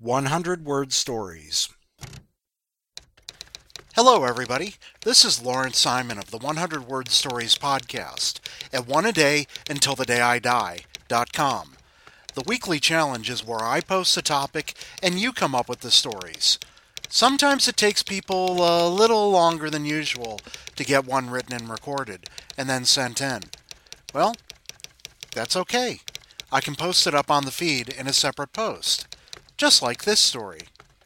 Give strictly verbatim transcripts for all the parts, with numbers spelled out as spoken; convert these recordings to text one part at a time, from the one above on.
one hundred word stories. Hello, everybody. This is Lawrence Simon of the one hundred word stories podcast at one a day until the day I die dot com. The weekly challenge is where I post a topic and you come up with the stories. Sometimes it takes people a little longer than usual to get one written and recorded and then sent in. Well, that's okay. I can post it up on the feed in a separate post. Just like this story.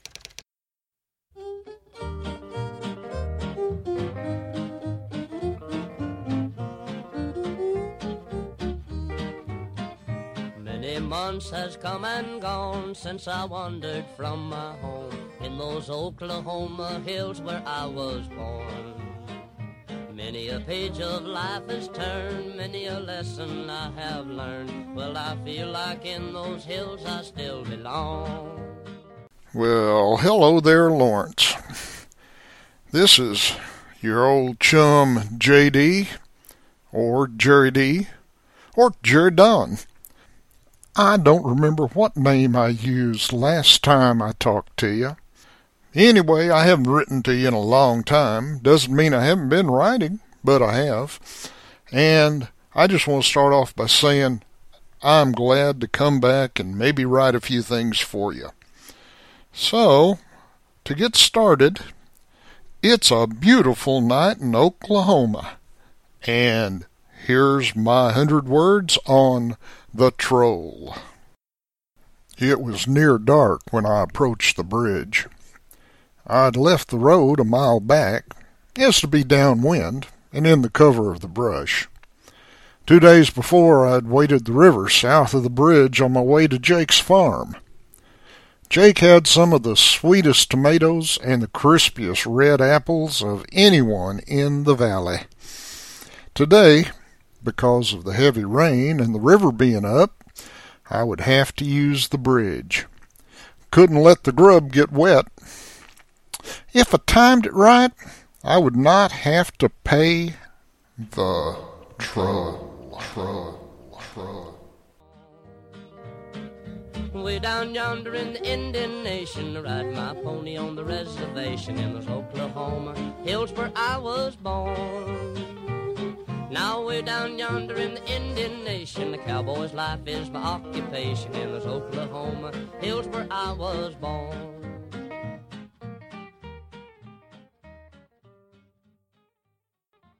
Many months has come and gone since I wandered from my home in those Oklahoma hills where I was born. Many a page of life has turned, many a lesson I have learned. Well, I feel like in those hills I still belong. Well, hello there, Lawrence. This is your old chum J D, or Jerry D, or Jerry Don. I don't remember what name I used last time I talked to you. Anyway, I haven't written to you in a long time. Doesn't mean I haven't been writing, but I have. And I just want to start off by saying I'm glad to come back and maybe write a few things for you. So, to get started, it's a beautiful night in Oklahoma. And here's my hundred words on the troll. It was near dark when I approached the bridge. I'd left the road a mile back, as to be downwind, and in the cover of the brush. Two days before, I'd waded the river south of the bridge on my way to Jake's farm. Jake had some of the sweetest tomatoes and the crispiest red apples of anyone in the valley. Today, because of the heavy rain and the river being up, I would have to use the bridge. Couldn't let the grub get wet. If I timed it right, I would not have to pay the troll, troll, troll. Way down yonder in the Indian Nation, I ride my pony on the reservation in those Oklahoma hills where I was born. Now way down yonder in the Indian Nation, the cowboy's life is my occupation in those Oklahoma hills where I was born.